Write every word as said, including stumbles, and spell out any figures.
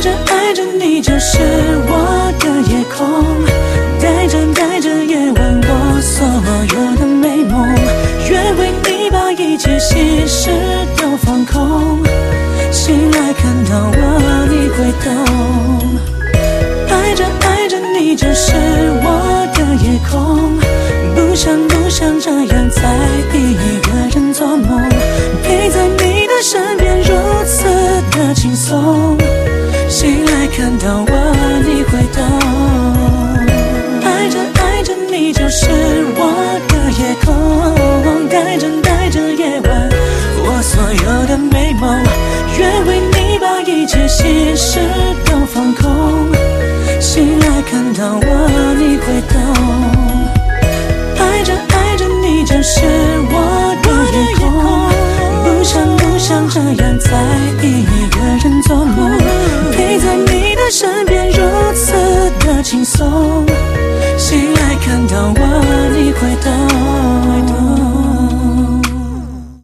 着爱着你就是我的夜空，带着带着夜晚我所有的美梦，愿为你把一切心事都放空，醒来看到我你会懂。爱着爱着你就是我的夜空，不想不想这样再一个人做梦，陪在你的身边如此的轻松，醒来看到我你会懂。爱着爱着你就是我的夜空，带着带着夜晚我所有的美梦，愿为你把一切心事都放空，醒来看到我你会懂。爱着爱着你就是我的夜空，不想不想这样再一个人做梦，陪在你的身边如此的轻松，醒来看到我